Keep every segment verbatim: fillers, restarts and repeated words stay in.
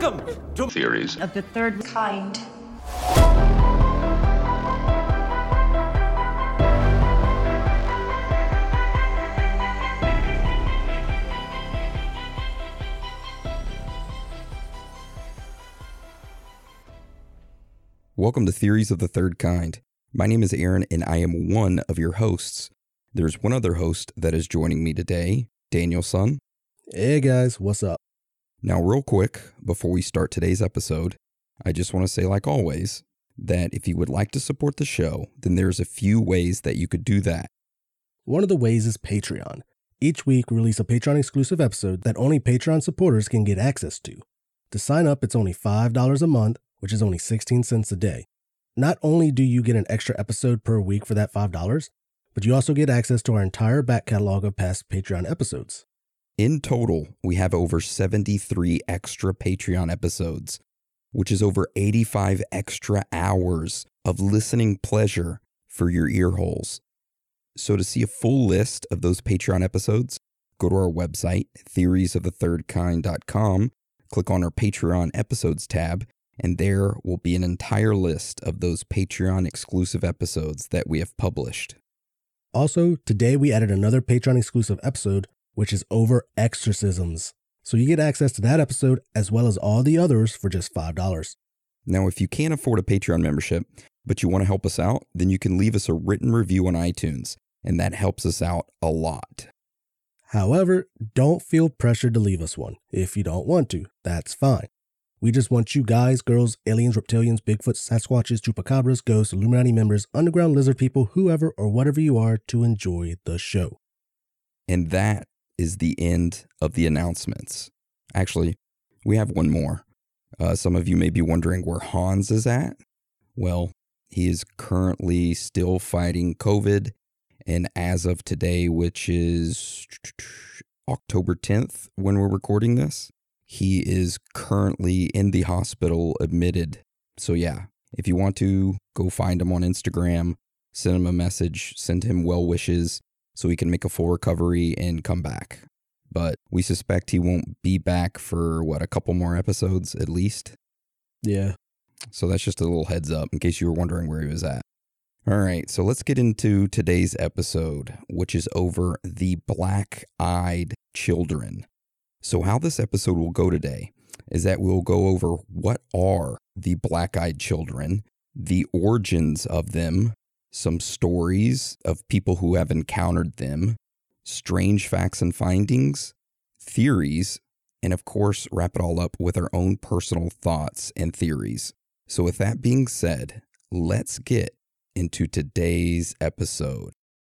Welcome to Theories of the Third Kind. Welcome to Theories of the Third Kind. My name is Aaron, and I am one of your hosts. There's one other host that is joining me today, Danielson. Hey guys, what's up? Now, real quick, before we start today's episode, I just want to say, like always, that if you would like to support the show, then there's a few ways that you could do that. One of the ways is Patreon. Each week, we release a Patreon-exclusive episode that only Patreon supporters can get access to. To sign up, it's only five dollars a month, which is only sixteen cents a day. Not only do you get an extra episode per week for that five dollars, but you also get access to our entire back catalog of past Patreon episodes. In total, we have over seventy-three extra Patreon episodes, which is over eighty-five extra hours of listening pleasure for your ear holes. So to see a full list of those Patreon episodes, go to our website, theories of the third kind dot com, click on our Patreon episodes tab, and there will be an entire list of those Patreon exclusive episodes that we have published. Also, today we added another Patreon exclusive episode, which is over exorcisms. So you get access to that episode as well as all the others for just five dollars. Now, if you can't afford a Patreon membership, but you want to help us out, then you can leave us a written review on iTunes, and that helps us out a lot. However, don't feel pressured to leave us one. If you don't want to, that's fine. We just want you guys, girls, aliens, reptilians, Bigfoot, Sasquatches, Chupacabras, ghosts, Illuminati members, underground lizard people, whoever or whatever you are, to enjoy the show. And that is the end of the announcements. Actually, we have one more. Uh, some of you may be wondering where Hans is at. Well, he is currently still fighting COVID, and as of today, which is October tenth when we're recording this, he is currently in the hospital admitted. So yeah, if you want to, go find him on Instagram, send him a message, send him well wishes so he can make a full recovery and come back. But we suspect he won't be back for, what, a couple more episodes at least? Yeah. So that's just a little heads up in case you were wondering where he was at. All right, so let's get into today's episode, which is over the black-eyed children. So how this episode will go today is that we'll go over what are the black-eyed children, the origins of them, some stories of people who have encountered them, strange facts and findings, theories, and of course, wrap it all up with our own personal thoughts and theories. So with that being said, let's get into today's episode.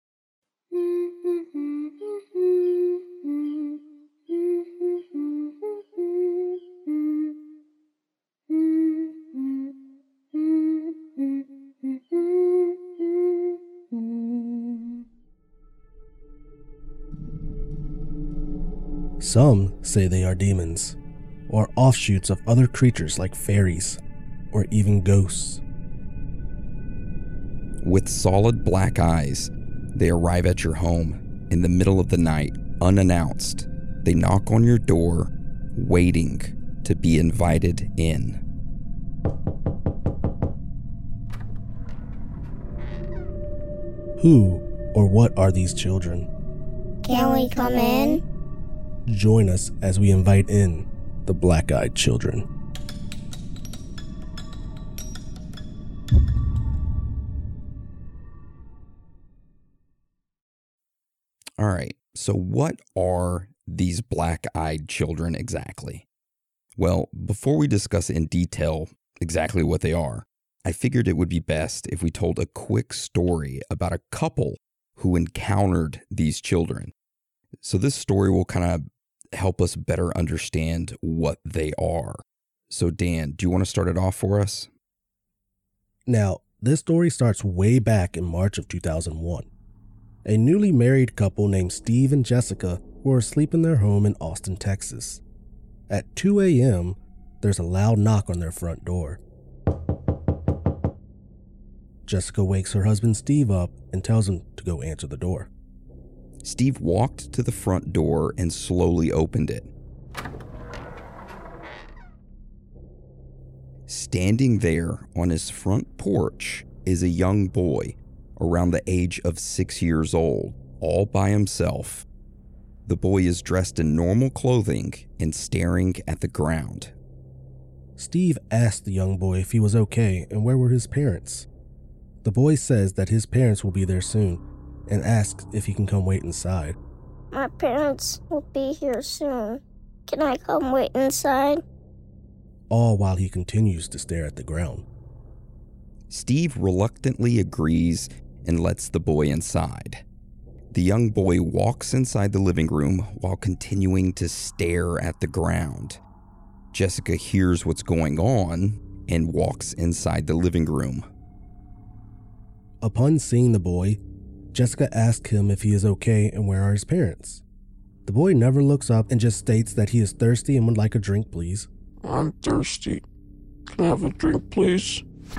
Some say they are demons, or offshoots of other creatures like fairies, or even ghosts. With solid black eyes, they arrive at your home in the middle of the night, unannounced. They knock on your door, waiting to be invited in. Who or what are these children? Can we come in? Join us as we invite in the black-eyed children. All right, so what are these black-eyed children exactly? Well, before we discuss in detail exactly what they are, I figured it would be best if we told a quick story about a couple who encountered these children. So this story will kind of help us better understand what they are. So Dan, do you want to start it off for us? Now, this story starts way back in March of two thousand one. A newly married couple named Steve and Jessica were asleep in their home in Austin, Texas. At two a.m., there's a loud knock on their front door. Jessica wakes her husband Steve up and tells him to go answer the door. Steve walked to the front door and slowly opened it. Standing there on his front porch is a young boy around the age of six years old, all by himself. The boy is dressed in normal clothing and staring at the ground. Steve asked the young boy if he was okay and where were his parents. The boy says that his parents will be there soon and asks if he can come wait inside. My parents will be here soon. Can I come wait inside? All while he continues to stare at the ground. Steve reluctantly agrees and lets the boy inside. The young boy walks inside the living room while continuing to stare at the ground. Jessica hears what's going on and walks inside the living room. Upon seeing the boy, Jessica asks him if he is okay and where are his parents. The boy never looks up and just states that he is thirsty and would like a drink, please. I'm thirsty. Can I have a drink, please?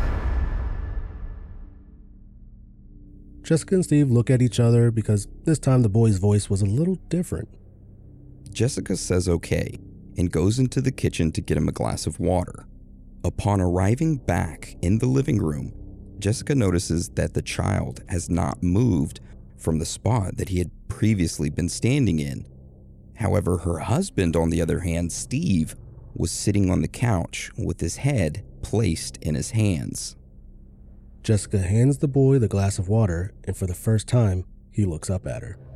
Jessica and Steve look at each other because this time the boy's voice was a little different. Jessica says okay and goes into the kitchen to get him a glass of water. Upon arriving back in the living room, Jessica notices that the child has not moved from the spot that he had previously been standing in. However, her husband, on the other hand, Steve, was sitting on the couch with his head placed in his hands. Jessica hands the boy the glass of water, and for the first time, he looks up at her.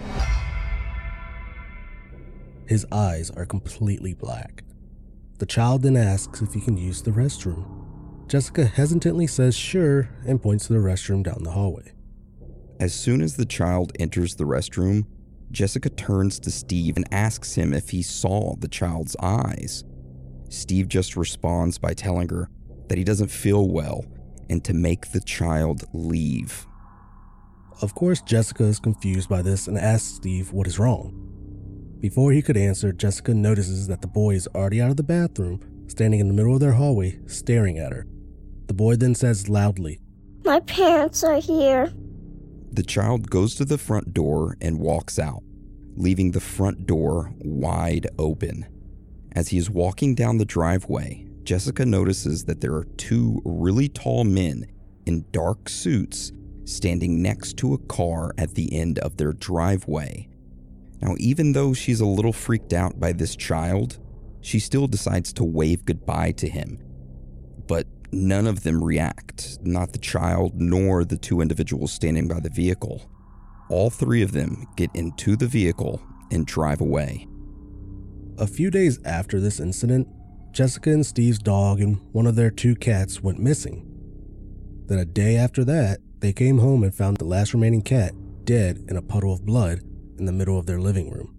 His eyes are completely black. The child then asks if he can use the restroom. Jessica hesitantly says sure and points to the restroom down the hallway. As soon as the child enters the restroom, Jessica turns to Steve and asks him if he saw the child's eyes. Steve just responds by telling her that he doesn't feel well and to make the child leave. Of course, Jessica is confused by this and asks Steve what is wrong. Before he could answer, Jessica notices that the boy is already out of the bathroom, standing in the middle of their hallway, staring at her. The boy then says loudly, My parents are here. The child goes to the front door and walks out, leaving the front door wide open. As he is walking down the driveway, Jessica notices that there are two really tall men in dark suits standing next to a car at the end of their driveway. Now, even though she's a little freaked out by this child, she still decides to wave goodbye to him. But none of them react, not the child nor the two individuals standing by the vehicle. All three of them get into the vehicle and drive away. A few days after this incident, Jessica and Steve's dog and one of their two cats went missing. Then a day after that, they came home and found the last remaining cat dead in a puddle of blood in the middle of their living room.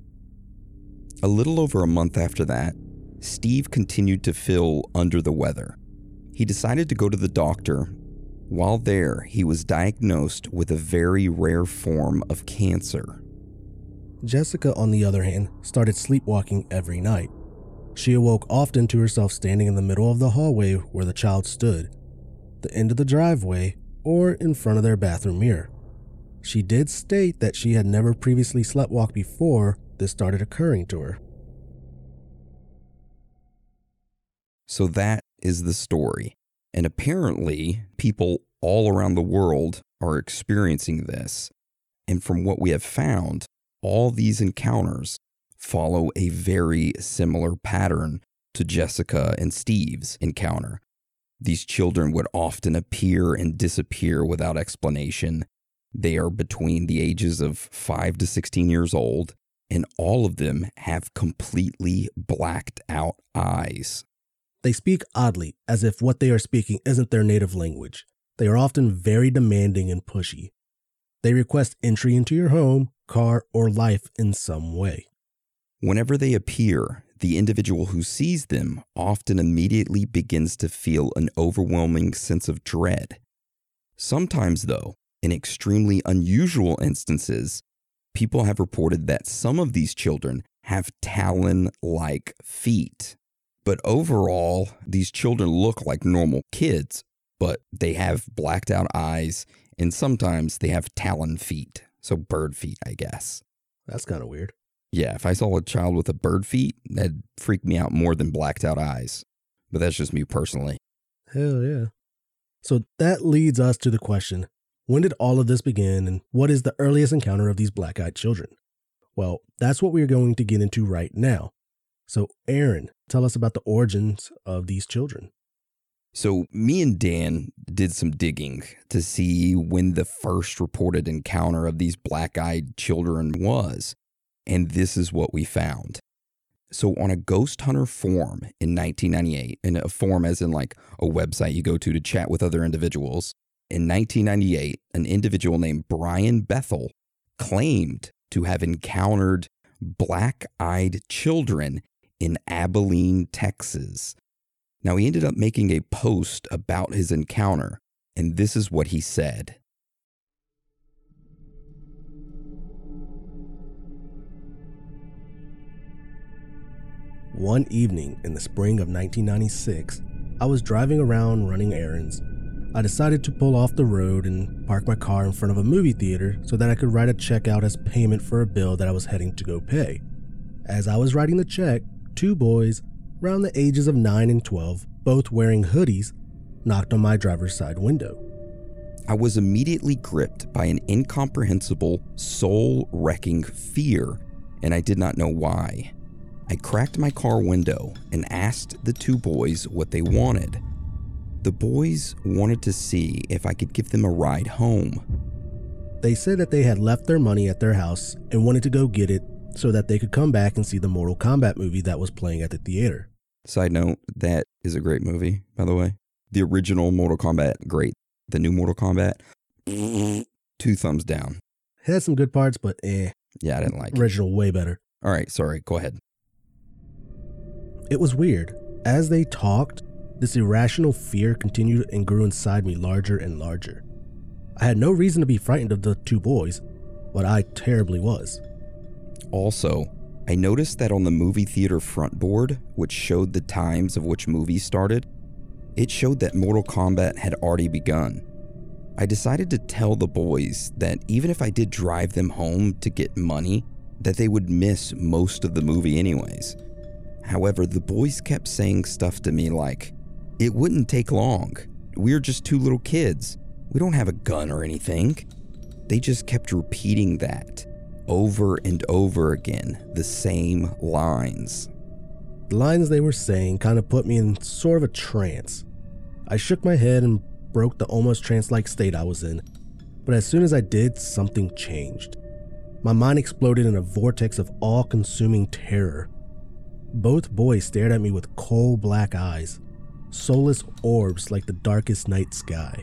A little over a month after that, Steve continued to feel under the weather. He decided to go to the doctor. While there, he was diagnosed with a very rare form of cancer. Jessica, on the other hand, started sleepwalking every night. She awoke often to herself standing in the middle of the hallway where the child stood, the end of the driveway, or in front of their bathroom mirror. She did state that she had never previously sleptwalked before this started occurring to her. So that is the story. And apparently, people all around the world are experiencing this. And from what we have found, all these encounters follow a very similar pattern to Jessica and Steve's encounter. These children would often appear and disappear without explanation. They are between the ages of five to sixteen years old, and all of them have completely blacked out eyes. They speak oddly, as if what they are speaking isn't their native language. They are often very demanding and pushy. They request entry into your home, car, or life in some way. Whenever they appear, the individual who sees them often immediately begins to feel an overwhelming sense of dread. Sometimes, though, in extremely unusual instances, people have reported that some of these children have talon-like feet. But overall, these children look like normal kids, but they have blacked out eyes, and sometimes they have talon feet. So bird feet, I guess. That's kind of weird. Yeah, if I saw a child with a bird feet, that'd freak me out more than blacked out eyes. But that's just me personally. Hell yeah. So that leads us to the question, when did all of this begin and what is the earliest encounter of these black-eyed children? Well, that's what we're going to get into right now. So Aaron, tell us about the origins of these children. So me and Dan did some digging to see when the first reported encounter of these black-eyed children was, and this is what we found. So on a ghost hunter forum in nineteen ninety-eight, and a forum as in like a website you go to to chat with other individuals, in nineteen ninety-eight, an individual named Brian Bethel claimed to have encountered black-eyed children in Abilene, Texas. Now, he ended up making a post about his encounter, and this is what he said. One evening in the spring of nineteen ninety-six, I was driving around running errands. I decided to pull off the road and park my car in front of a movie theater so that I could write a check out as payment for a bill that I was heading to go pay. As I was writing the check, two boys, around the ages of nine and twelve, both wearing hoodies, knocked on my driver's side window. I was immediately gripped by an incomprehensible, soul-wrecking fear, and I did not know why. I cracked my car window and asked the two boys what they wanted. The boys wanted to see if I could give them a ride home. They said that they had left their money at their house and wanted to go get it so that they could come back and see the Mortal Kombat movie that was playing at the theater. Side note, that is a great movie, by the way. The original Mortal Kombat, great. The new Mortal Kombat, two thumbs down. It had some good parts, but eh. Yeah, I didn't like it. Original way better. All right, sorry, go ahead. It was weird. As they talked, this irrational fear continued and grew inside me larger and larger. I had no reason to be frightened of the two boys, but I terribly was. Also, I noticed that on the movie theater front board, which showed the times of which movies started, it showed that Mortal Kombat had already begun. I decided to tell the boys that even if I did drive them home to get money, that they would miss most of the movie anyways. However, the boys kept saying stuff to me like, "It wouldn't take long. We're just two little kids. We don't have a gun or anything." They just kept repeating that over and over again, the same lines. The lines they were saying kind of put me in sort of a trance. I shook my head and broke the almost trance-like state I was in, but as soon as I did, something changed. My mind exploded in a vortex of all-consuming terror. Both boys stared at me with coal black eyes, soulless orbs like the darkest night sky.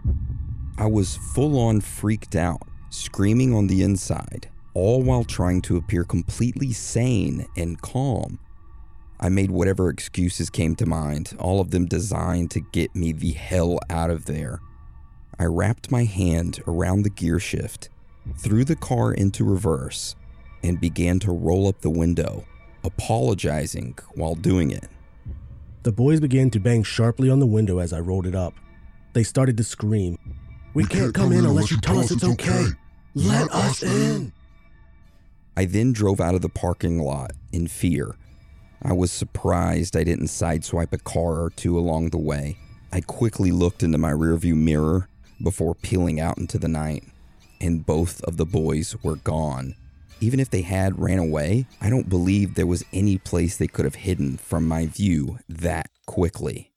I was full-on freaked out, screaming on the inside, all while trying to appear completely sane and calm. I made whatever excuses came to mind, all of them designed to get me the hell out of there. I wrapped my hand around the gear shift, threw the car into reverse, and began to roll up the window, apologizing while doing it. The boys began to bang sharply on the window as I rolled it up. They started to scream, "We, we can't, can't come in unless you tell us it's okay. Let us in." I then drove out of the parking lot in fear. I was surprised I didn't sideswipe a car or two along the way. I quickly looked into my rearview mirror before peeling out into the night, and both of the boys were gone. Even if they had ran away, I don't believe there was any place they could have hidden from my view that quickly.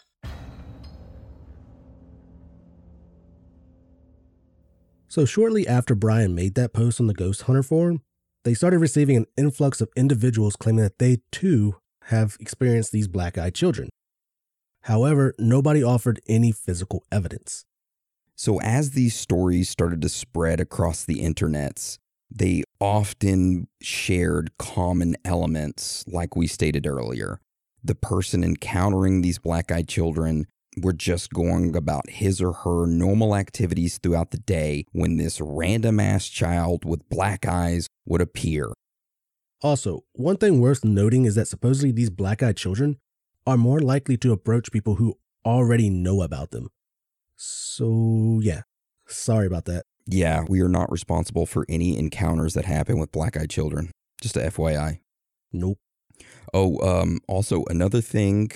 So shortly after Brian made that post on the Ghost Hunter forum, they started receiving an influx of individuals claiming that they too have experienced these black-eyed children. However, nobody offered any physical evidence. So as these stories started to spread across the internets, they often shared common elements like we stated earlier. The person encountering these black-eyed children were just going about his or her normal activities throughout the day when this random-ass child with black eyes would appear. Also, one thing worth noting is that supposedly these black-eyed children are more likely to approach people who already know about them. So, yeah, sorry about that. Yeah, we are not responsible for any encounters that happen with black-eyed children. Just a F Y I. Nope. Oh, um, also another thing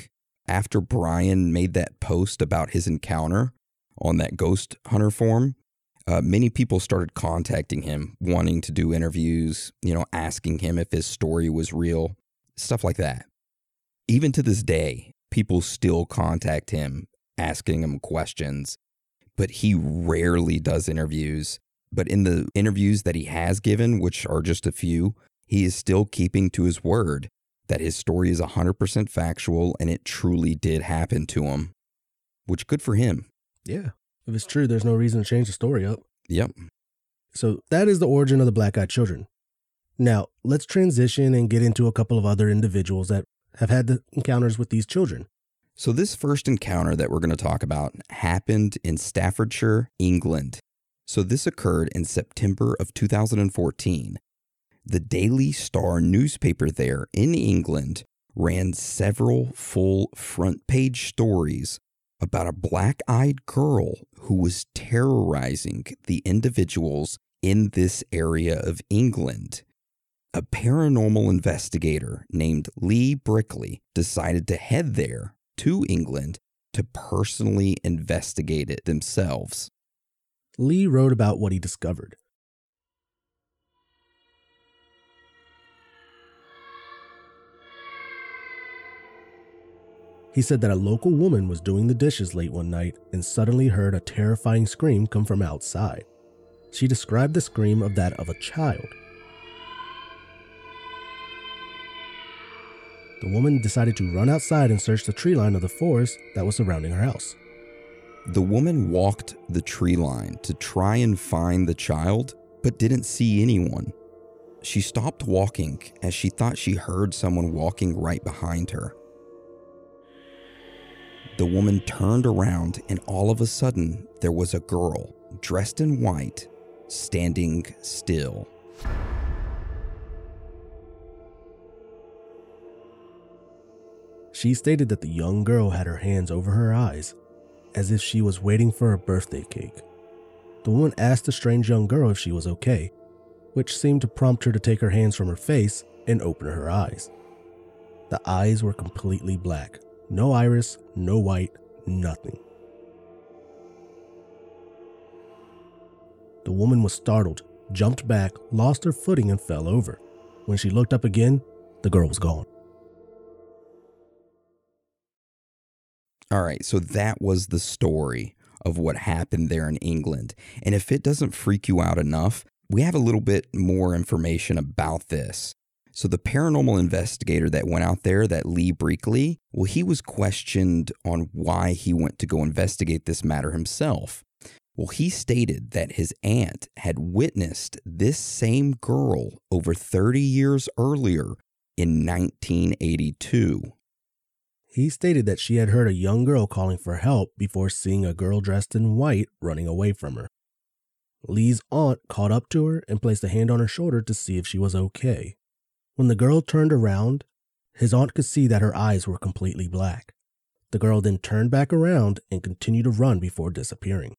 after Brian made that post about his encounter on that Ghost Hunter forum, uh, many people started contacting him, wanting to do interviews, you know, asking him if his story was real, stuff like that. Even to this day, people still contact him, asking him questions, but he rarely does interviews. But in the interviews that he has given, which are just a few, he is still keeping to his word that his story is one hundred percent factual and it truly did happen to him, which good for him. Yeah. If it's true, there's no reason to change the story up. Yep. So that is the origin of the Black-Eyed Children. Now, let's transition and get into a couple of other individuals that have had the encounters with these children. So this first encounter that we're going to talk about happened in Staffordshire, England. So this occurred in September of two thousand fourteen. The Daily Star newspaper there in England ran several full front page stories about a black-eyed girl who was terrorizing the individuals in this area of England. A paranormal investigator named Lee Brickley decided to head there to England to personally investigate it themselves. Lee wrote about what he discovered. He said that a local woman was doing the dishes late one night and suddenly heard a terrifying scream come from outside. She described the scream of that of a child. The woman decided to run outside and search the tree line of the forest that was surrounding her house. The woman walked the tree line to try and find the child, but didn't see anyone. She stopped walking as she thought she heard someone walking right behind her. The woman turned around and all of a sudden there was a girl dressed in white standing still. She stated that the young girl had her hands over her eyes, as if she was waiting for a birthday cake. The woman asked the strange young girl if she was okay, which seemed to prompt her to take her hands from her face and open her eyes. The eyes were completely black. No iris, no white, nothing. The woman was startled, jumped back, lost her footing, and fell over. When she looked up again, the girl was gone. All right, so that was the story of what happened there in England. And if it doesn't freak you out enough, we have a little bit more information about this. So the paranormal investigator that went out there, that Lee Brickley, well, he was questioned on why he went to go investigate this matter himself. Well, he stated that his aunt had witnessed this same girl over thirty years earlier in nineteen eighty-two. He stated that she had heard a young girl calling for help before seeing a girl dressed in white running away from her. Lee's aunt caught up to her and placed a hand on her shoulder to see if she was okay. When the girl turned around, his aunt could see that her eyes were completely black. The girl then turned back around and continued to run before disappearing.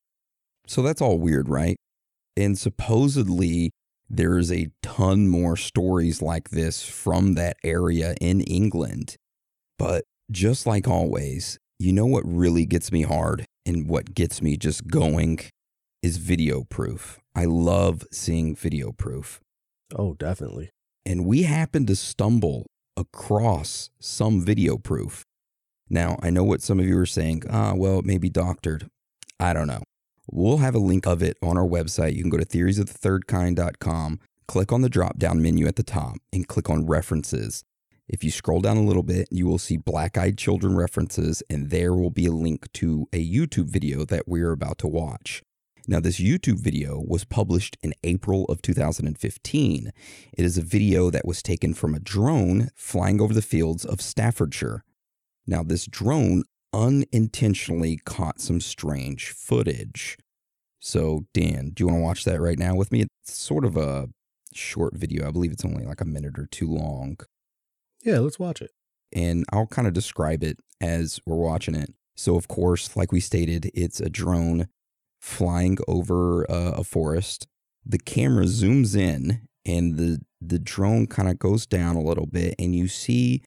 So that's all weird, right? And supposedly there's a ton more stories like this from that area in England. But just like always, you know what really gets me hard and what gets me just going is video proof. I love seeing video proof. Oh, definitely. And we happened to stumble across some video proof. Now, I know what some of you are saying. Ah, well, it may be doctored. I don't know. We'll have a link of it on our website. You can go to theories of the third kind dot com, click on the drop-down menu at the top, and click on references. If you scroll down a little bit, you will see Black-Eyed Children references, and there will be a link to a YouTube video that we're about to watch. Now, this YouTube video was published in April of two thousand fifteen. It is a video that was taken from a drone flying over the fields of Staffordshire. Now, this drone unintentionally caught some strange footage. So, Dan, do you want to watch that right now with me? It's sort of a short video. I believe it's only like a minute or two long. Yeah, let's watch it. And I'll kind of describe it as we're watching it. So, of course, like we stated, it's a drone flying over uh, a forest. The camera zooms in and the, the drone kind of goes down a little bit and you see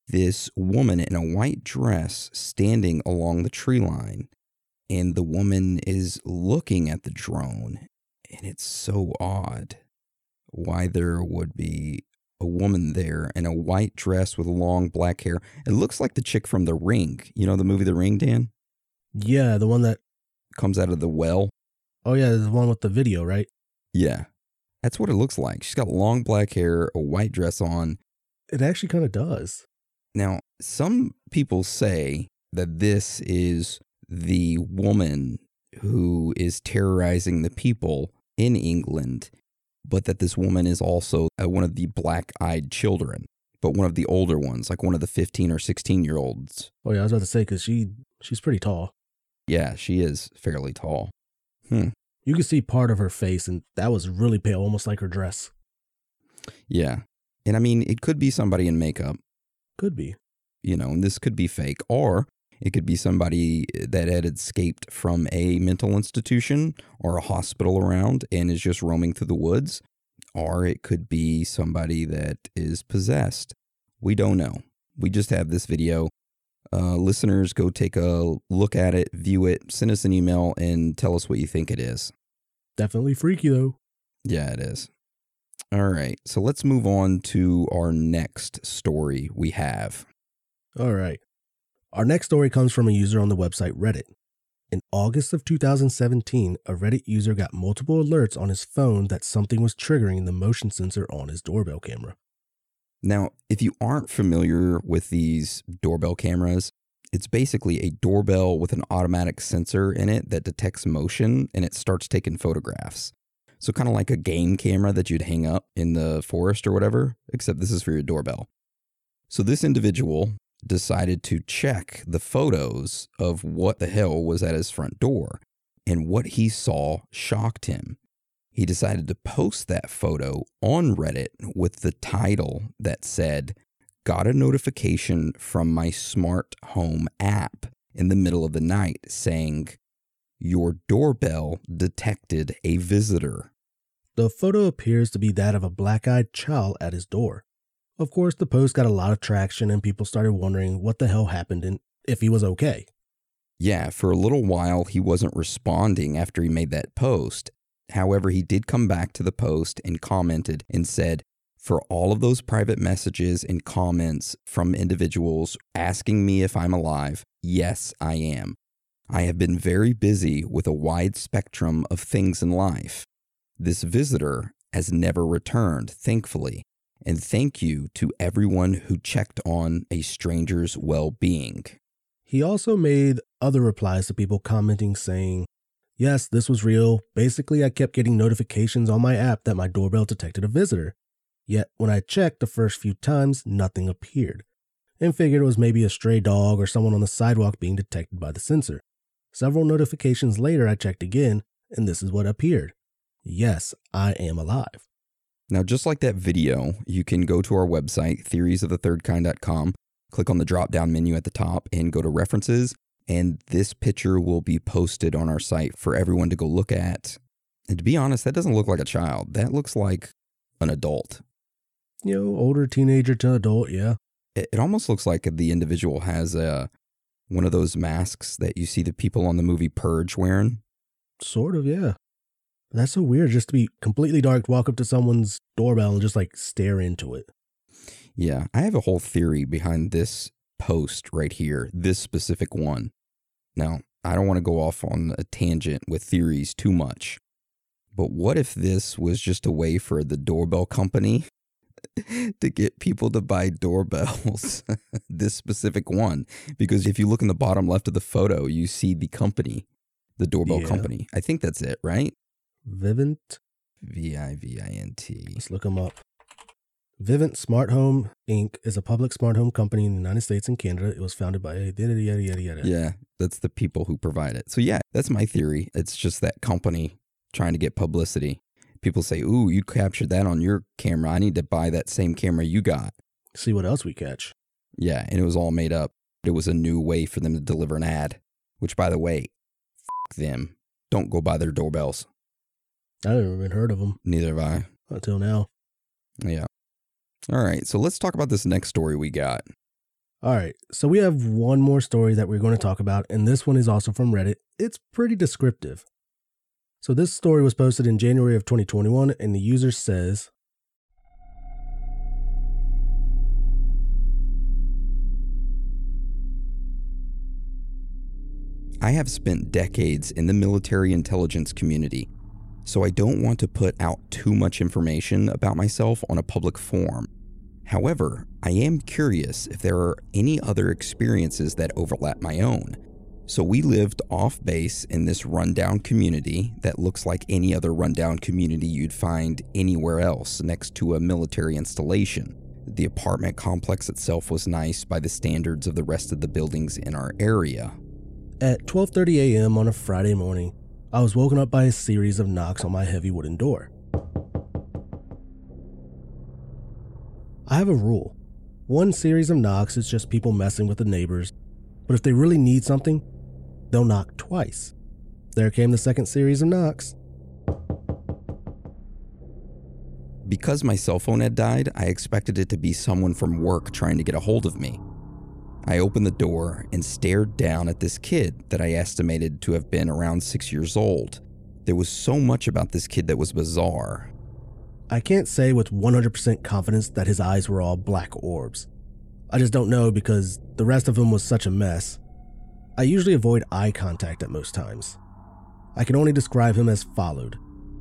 this woman in a white dress standing along the tree line. And the woman is looking at the drone. And it's so odd why there would be a woman there in a white dress with long black hair. It looks like the chick from The Ring. You know the movie The Ring, Dan? Yeah, the one that Comes out of the well. Oh yeah, the one with the video, right? Yeah. That's what it looks like. She's got long black hair, a white dress on. It actually kind of does. Now, some people say that this is the woman who is terrorizing the people in England, but that this woman is also uh, one of the black-eyed children, but one of the older ones, like one of the fifteen or sixteen-year-olds. Oh yeah, I was about to say, because she, she's pretty tall. Yeah, she is fairly tall. Hmm. You could see part of her face, and that was really pale, almost like her dress. Yeah. And I mean, it could be somebody in makeup, Could be. you know, and this could be fake, or it could be somebody that had escaped from a mental institution or a hospital around and is just roaming through the woods, or it could be somebody that is possessed. We don't know. We just have this video. Uh, listeners, go take a look at it, view it, send us an email, and tell us what you think it is. Definitely freaky, though. Yeah, it is. All right, so let's move on to our next story we have. All right. Our next story comes from a user on the website Reddit. In August of two thousand seventeen, a Reddit user got multiple alerts on his phone that something was triggering the motion sensor on his doorbell camera. Now, if you aren't familiar with these doorbell cameras, it's basically a doorbell with an automatic sensor in it that detects motion and it starts taking photographs. So kind of like a game camera that you'd hang up in the forest or whatever, except this is for your doorbell. So this individual decided to check the photos of what the hell was at his front door, and what he saw shocked him. He decided to post that photo on Reddit with the title that said, "Got a notification from my smart home app in the middle of the night saying, your doorbell detected a visitor." The photo appears to be that of a black-eyed child at his door. Of course, the post got a lot of traction and people started wondering what the hell happened and if he was okay. Yeah, for a little while he wasn't responding after he made that post. However, he did come back to the post and commented and said, "For all of those private messages and comments from individuals asking me if I'm alive, yes, I am. I have been very busy with a wide spectrum of things in life. This visitor has never returned, thankfully, and thank you to everyone who checked on a stranger's well-being." He also made other replies to people commenting saying, "Yes, this was real. Basically, I kept getting notifications on my app that my doorbell detected a visitor. Yet, when I checked the first few times, nothing appeared, and figured it was maybe a stray dog or someone on the sidewalk being detected by the sensor. Several notifications later, I checked again, and this is what appeared. Yes, I am alive." Now, just like that video, you can go to our website, theories of the third kind dot com, click on the drop-down menu at the top, and go to references, and this picture will be posted on our site for everyone to go look at. And to be honest, that doesn't look like a child. That looks like an adult. You know, older teenager to adult, yeah. It, it almost looks like the individual has a, one of those masks that you see the people on the movie Purge wearing. Sort of, yeah. That's so weird just to be completely dark, walk up to someone's doorbell and just like stare into it. Yeah, I have a whole theory behind this post right here, this specific one. Now, I don't want to go off on a tangent with theories too much, but what if this was just a way for the doorbell company to get people to buy doorbells, this specific one? Because if you look in the bottom left of the photo, you see the company, the doorbell Yeah. company. I think that's it, right? Vivint. V I V I N T. Let's look them up. Vivint Smart Home Incorporated is a public smart home company in the United States and Canada. It was founded by yada, yada, yada, yada. Yeah, that's the people who provide it. So yeah, that's my theory. It's just that company trying to get publicity. People say, "Ooh, you captured that on your camera. I need to buy that same camera you got." See what else we catch. Yeah, and it was all made up. It was a new way for them to deliver an ad, which, by the way, f them. Don't go buy their doorbells. I never even heard of them Neither have I. until now. Yeah. All right, so let's talk about this next story we got. All right, so we have one more story that we're going to talk about, and this one is also from Reddit. It's pretty descriptive. So this story was posted in January of twenty twenty-one, and the user says, I have spent decades in the military intelligence community, so I don't want to put out too much information about myself on a public forum. However, I am curious if there are any other experiences that overlap my own. So we lived off base in this rundown community that looks like any other rundown community you'd find anywhere else next to a military installation. The apartment complex itself was nice by the standards of the rest of the buildings in our area. At twelve thirty a.m. on a Friday morning, I was woken up by a series of knocks on my heavy wooden door. I have a rule. One series of knocks is just people messing with the neighbors, but if they really need something, they'll knock twice. There came the second series of knocks. Because my cell phone had died, I expected it to be someone from work trying to get a hold of me. I opened the door and stared down at this kid that I estimated to have been around six years old. There was so much about this kid that was bizarre. I can't say with one hundred percent confidence that his eyes were all black orbs. I just don't know because the rest of him was such a mess. I usually avoid eye contact at most times. I can only describe him as followed.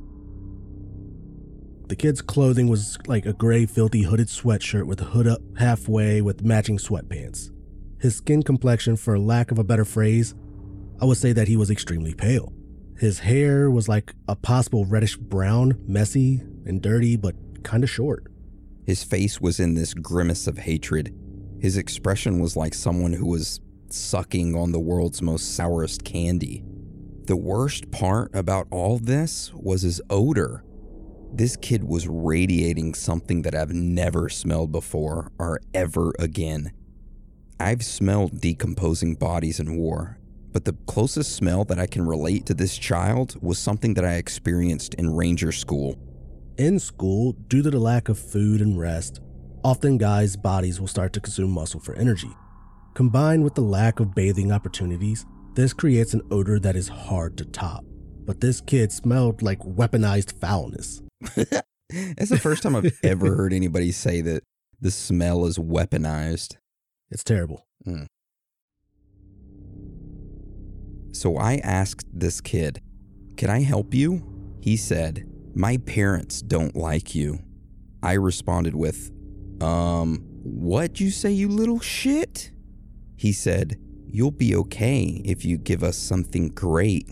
The kid's clothing was like a gray, filthy hooded sweatshirt with the hood up halfway with matching sweatpants. His skin complexion, for lack of a better phrase, I would say that he was extremely pale. His hair was like a possible reddish brown, messy and dirty, but kinda short. His face was in this grimace of hatred. His expression was like someone who was sucking on the world's most sourest candy. The worst part about all this was his odor. This kid was radiating something that I've never smelled before or ever again. I've smelled decomposing bodies in war, but the closest smell that I can relate to this child was something that I experienced in Ranger School. In school, due to the lack of food and rest, often guys' bodies will start to consume muscle for energy. Combined with the lack of bathing opportunities, this creates an odor that is hard to top. But this kid smelled like weaponized foulness. That's the first time I've ever heard anybody say that the smell is weaponized. It's terrible. Mm. So I asked this kid, "Can I help you?" He said, "My parents don't like you." I responded with, Um, what'd you say, you little shit? He said, "You'll be okay if you give us something great."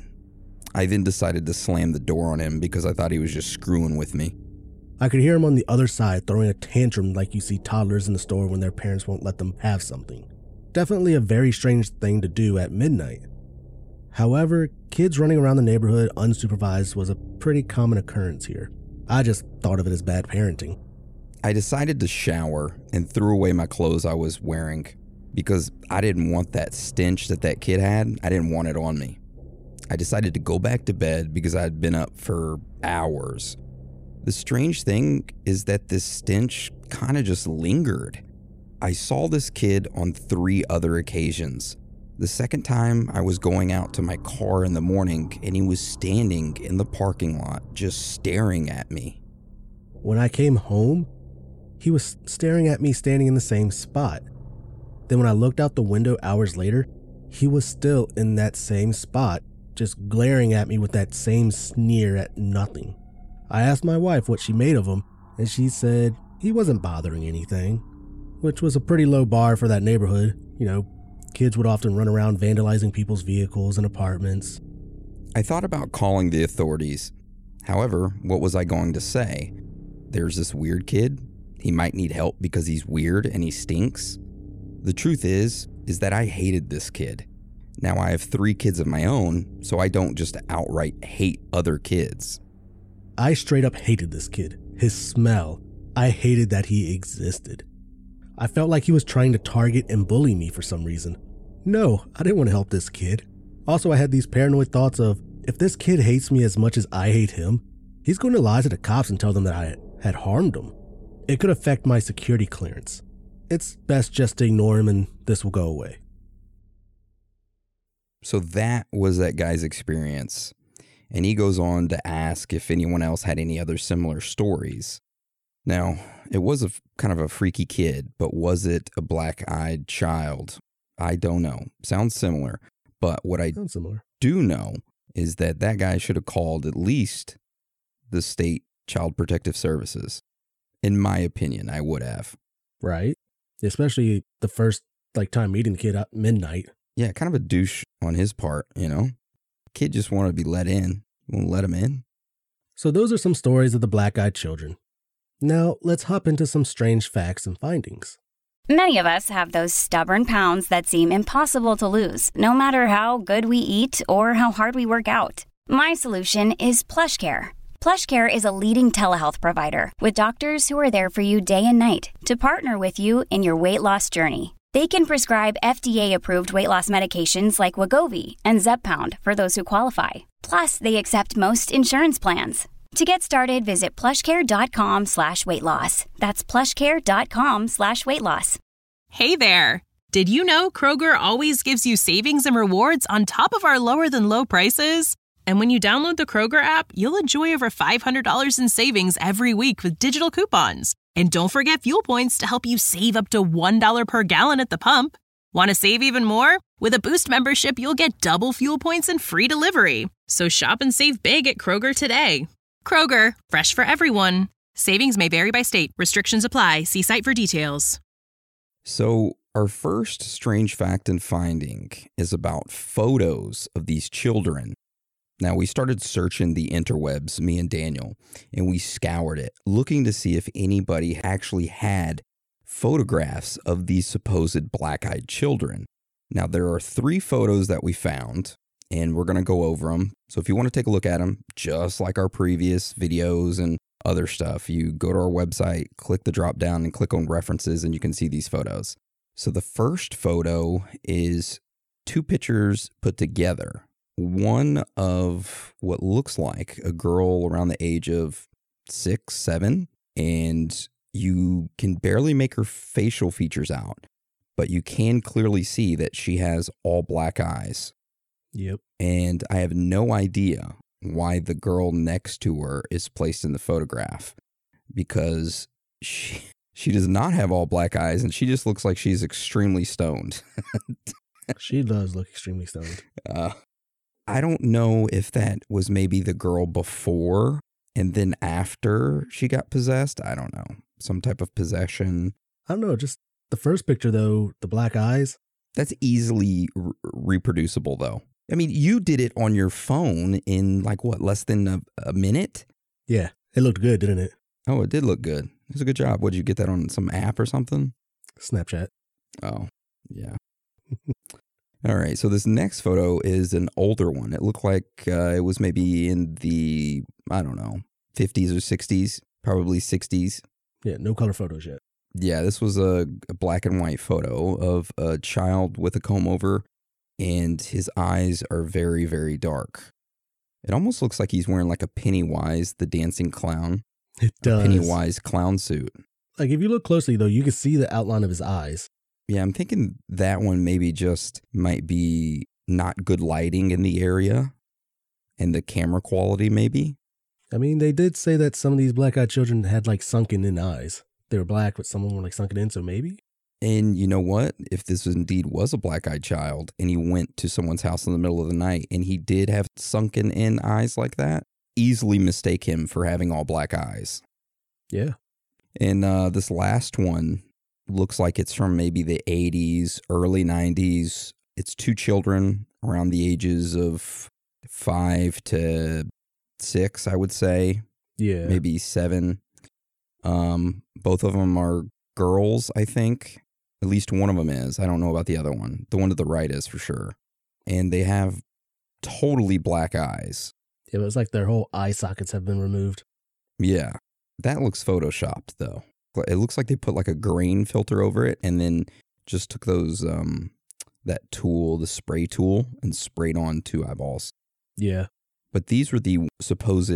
I then decided to slam the door on him because I thought he was just screwing with me. I could hear him on the other side throwing a tantrum like you see toddlers in the store when their parents won't let them have something. Definitely a very strange thing to do at midnight. However, kids running around the neighborhood unsupervised was a pretty common occurrence here. I just thought of it as bad parenting. I decided to shower and threw away my clothes I was wearing because I didn't want that stench that that kid had. I didn't want it on me. I decided to go back to bed because I had been up for hours. The strange thing is that this stench kind of just lingered. I saw this kid on three other occasions. The second time I was going out to my car in the morning and he was standing in the parking lot just staring at me. When I came home, he was staring at me standing in the same spot. Then when I looked out the window hours later, he was still in that same spot, just glaring at me with that same sneer at nothing. I asked my wife what she made of him, and she said he wasn't bothering anything, which was a pretty low bar for that neighborhood. You know, kids would often run around vandalizing people's vehicles and apartments. I thought about calling the authorities. However, what was I going to say? There's this weird kid. He might need help because he's weird and he stinks. The truth is, is that I hated this kid. Now I have three kids of my own, so I don't just outright hate other kids. I straight up hated this kid. His smell. I hated that he existed. I felt like he was trying to target and bully me for some reason. No, I didn't want to help this kid. Also, I had these paranoid thoughts of, if this kid hates me as much as I hate him, he's going to lie to the cops and tell them that I had harmed him. It could affect my security clearance. it's best just to ignore him and this will go away. So that was that guy's experience. And he goes on to ask if anyone else had any other similar stories. Now, it was a kind of a freaky kid, but was it a black-eyed child? I don't know. Sounds similar. But what I Sounds similar. do know is that that guy should have called at least the state child protective services. In my opinion, I would have. Right? Especially the first like time meeting the kid at midnight. Yeah, kind of a douche on his part, you know? Kid just wanted to be let in. Won't let him in. So those are some stories of the black-eyed children. Now, let's hop into some strange facts and findings. Many of us have those stubborn pounds that seem impossible to lose, no matter how good we eat or how hard we work out. My solution is PlushCare. PlushCare is a leading telehealth provider with doctors who are there for you day and night to partner with you in your weight loss journey. They can prescribe F D A-approved weight loss medications like Wegovy and Zepbound for those who qualify. Plus, they accept most insurance plans. To get started, visit plushcare.com slash weight loss. That's plushcare.com slash weight loss. Hey there! Did you know Kroger always gives you savings and rewards on top of our lower-than-low prices? And when you download the Kroger app, you'll enjoy over five hundred dollars in savings every week with digital coupons. And don't forget fuel points to help you save up to one dollar per gallon at the pump. Want to save even more? With a Boost membership, you'll get double fuel points and free delivery. So shop and save big at Kroger today. Kroger, fresh for everyone. Savings may vary by state. Restrictions apply. See site for details. So our first strange fact and finding is about photos of these children. Now, we started searching the interwebs, me and Daniel, and we scoured it, looking to see if anybody actually had photographs of these supposed black-eyed children. Now, there are three photos that we found, and we're going to go over them. So if you want to take a look at them, just like our previous videos and other stuff, you go to our website, click the drop down and click on references, and you can see these photos. So the first photo is two pictures put together. One of what looks like a girl around the age of six, seven, and you can barely make her facial features out, but you can clearly see that she has all black eyes. Yep. And I have no idea why the girl next to her is placed in the photograph, because she she does not have all black eyes, and she just looks like she's extremely stoned. She does look extremely stoned. Uh, I don't know if that was maybe the girl before and then after she got possessed. I don't know. Some type of possession. I don't know. Just the first picture, though, the black eyes. That's easily r- reproducible, though. I mean, you did it on your phone in like, what, less than a, a minute? Yeah, it looked good, didn't it? Oh, it did look good. It was a good job. What, did you get that on some app or something? Snapchat. Oh, yeah. All right, so this next photo is an older one. It looked like uh, it was maybe in the, I don't know, fifties or sixties, probably sixties. Yeah, no color photos yet. Yeah, this was a, a black and white photo of a child with a comb over, and his eyes are very, very dark. It almost looks like he's wearing like a Pennywise, the dancing clown. It does. Pennywise clown suit. Like, if you look closely, though, you can see the outline of his eyes. Yeah, I'm thinking that one maybe just might be not good lighting in the area and the camera quality maybe. I mean, they did say that some of these black-eyed children had, like, sunken-in eyes. They were black, but some of them were, like, sunken in, so maybe? And you know what? If this indeed was a black-eyed child and he went to someone's house in the middle of the night and he did have sunken-in eyes like that, easily mistake him for having all black eyes. Yeah. And uh, this last one looks like it's from maybe the eighties, early nineties. It's two children around the ages of five to six, I would say. Yeah. Maybe seven. Um, both of them are girls, I think. At least one of them is. I don't know about the other one. The one to the right is for sure. And they have totally black eyes. It was like their whole eye sockets have been removed. Yeah. That looks photoshopped, though. It looks like they put like a grain filter over it and then just took those, um, that tool, the spray tool, and sprayed on two eyeballs. Yeah. But these were the supposed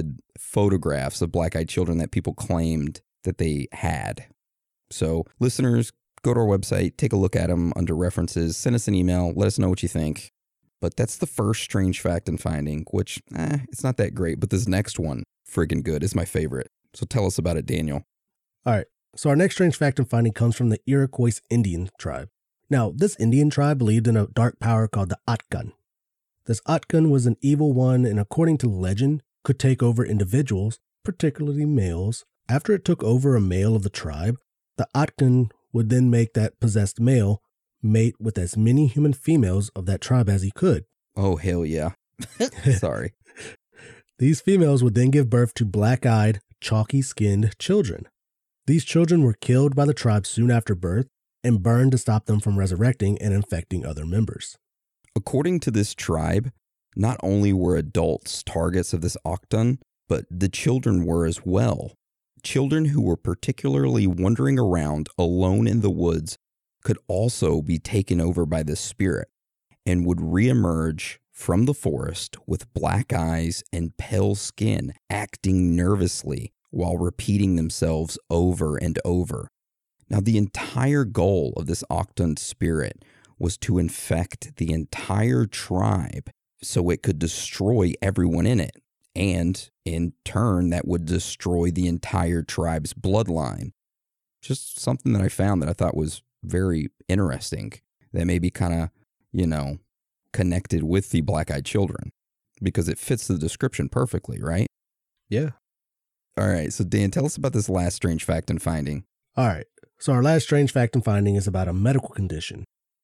photographs of black-eyed children that people claimed that they had. So listeners, go to our website, take a look at them under references, send us an email, let us know what you think. But that's the first strange fact and finding, which, eh, it's not that great. But this next one, friggin' good, is my favorite. So tell us about it, Daniel. All right. So our next strange fact and finding comes from the Iroquois Indian tribe. Now, this Indian tribe believed in a dark power called the Atkan. This Atkan was an evil one and, according to legend, could take over individuals, particularly males. After it took over a male of the tribe, the Atkan would then make that possessed male mate with as many human females of that tribe as he could. Oh, hell yeah. Sorry. These females would then give birth to black-eyed, chalky-skinned children. These children were killed by the tribe soon after birth and burned to stop them from resurrecting and infecting other members. According to this tribe, not only were adults targets of this Atkan, but the children were as well. Children who were particularly wandering around alone in the woods could also be taken over by this spirit and would reemerge from the forest with black eyes and pale skin, acting nervously while repeating themselves over and over. Now, the entire goal of this Atkan spirit was to infect the entire tribe so it could destroy everyone in it. And in turn, that would destroy the entire tribe's bloodline. Just something that I found that I thought was very interesting, that may be kind of, you know, connected with the black-eyed children, because it fits the description perfectly, right? Yeah. All right, so Dan, tell us about this last strange fact and finding. All right, so our last strange fact and finding is about a medical condition.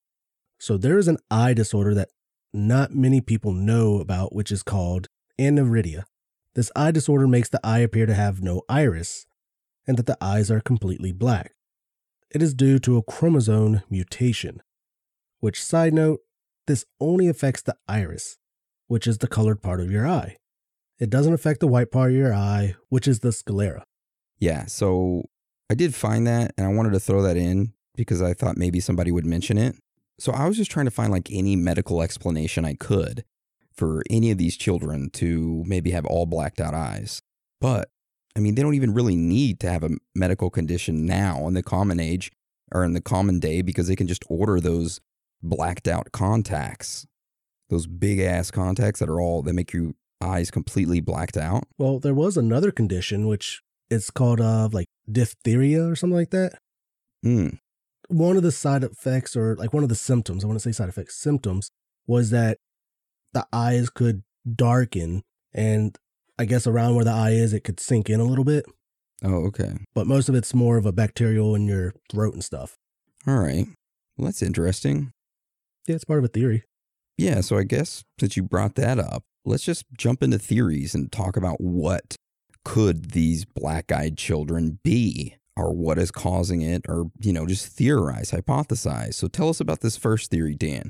So there is an eye disorder that not many people know about, which is called aniridia. This eye disorder makes the eye appear to have no iris, and that the eyes are completely black. It is due to a chromosome mutation, which, side note, this only affects the iris, which is the colored part of your eye. It doesn't affect the white part of your eye, which is the sclera. Yeah, so I did find that, and I wanted to throw that in because I thought maybe somebody would mention it. So I was just trying to find like any medical explanation I could for any of these children to maybe have all blacked out eyes. But, I mean, they don't even really need to have a medical condition now in the common age or in the common day, because they can just order those blacked out contacts, those big ass contacts that are all, that make your eyes completely blacked out. Well, there was another condition, which is called uh, like diphtheria or something like that. Hmm. One of the side effects, or like one of the symptoms, I want to say side effects, symptoms, was that the eyes could darken, and I guess around where the eye is, it could sink in a little bit. Oh, okay. But most of it's more of a bacterial in your throat and stuff. All right. Well, that's interesting. Yeah, it's part of a theory. Yeah, so I guess since you brought that up, let's just jump into theories and talk about what could these black-eyed children be, or what is causing it, or, you know, just theorize, hypothesize. So tell us about this first theory, Dan.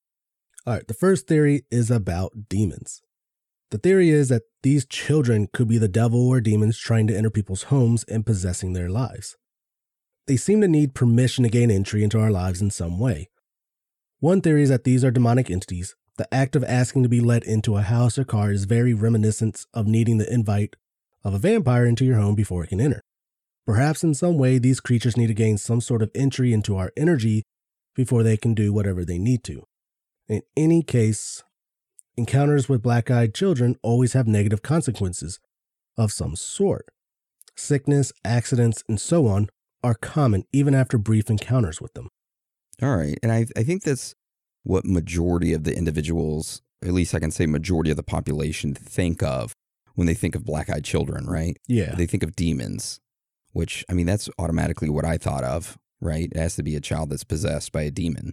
All right, the first theory is about demons. The theory is that these children could be the devil or demons trying to enter people's homes and possessing their lives. They seem to need permission to gain entry into our lives in some way. One theory is that these are demonic entities. The act of asking to be let into a house or car is very reminiscent of needing the invite of a vampire into your home before it can enter. Perhaps in some way, these creatures need to gain some sort of entry into our energy before they can do whatever they need to. In any case, encounters with black-eyed children always have negative consequences of some sort. Sickness, accidents, and so on are common even after brief encounters with them. All right. And I, I think that's what majority of the individuals, at least I can say majority of the population, think of when they think of black-eyed children, right? Yeah. They think of demons, which, I mean, that's automatically what I thought of, right? It has to be a child that's possessed by a demon.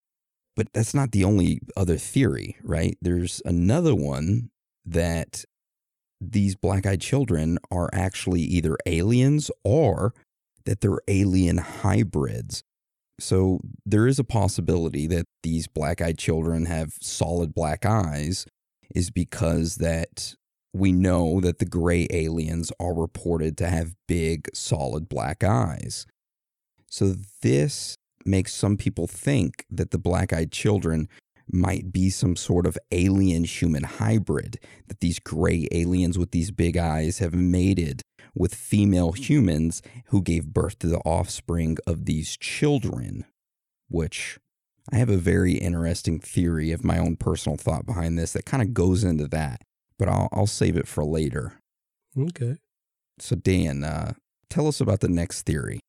But that's not the only other theory, right? There's another one that these black-eyed children are actually either aliens or that they're alien hybrids. So there is a possibility that these black-eyed children have solid black eyes is because that we know that the gray aliens are reported to have big, solid black eyes. So this makes some people think that the black-eyed children might be some sort of alien-human hybrid, that these gray aliens with these big eyes have mated with female humans who gave birth to the offspring of these children, which I have a very interesting theory of my own personal thought behind this that kind of goes into that, but I'll, I'll save it for later. Okay. So Dan, uh, tell us about the next theory.